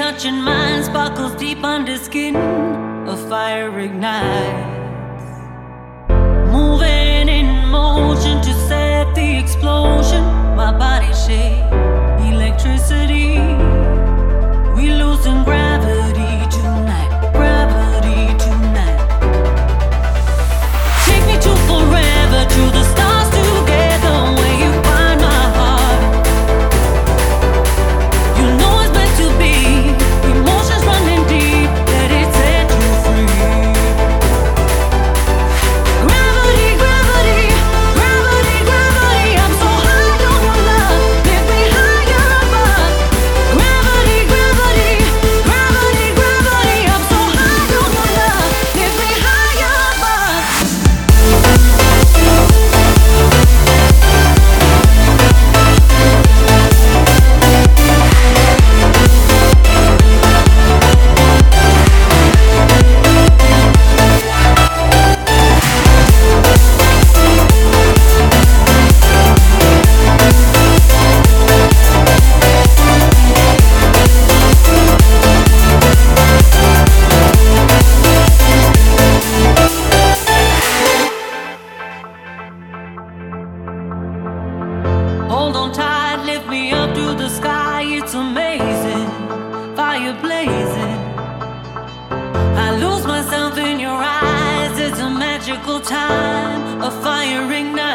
touching mine sparkles deep under skin. A fire ignites, moving in motion to set the explosion. My body shake, electricity. We loosen gravity tonight, gravity tonight. Take me to forever, to the stars together, where you find my heart. You know it's meant to be. Emotions running deep, let it set you free. Gravity, gravity, gravity, gravity. I'm so high on your love, lift me higher above. Gravity, gravity, gravity, gravity. I'm so high on your love, lift me higher above. Hold on tight, lift me up to the sky. It's amazing, fire blazing. I lose myself in your eyes. It's a magical time, a fire ignites.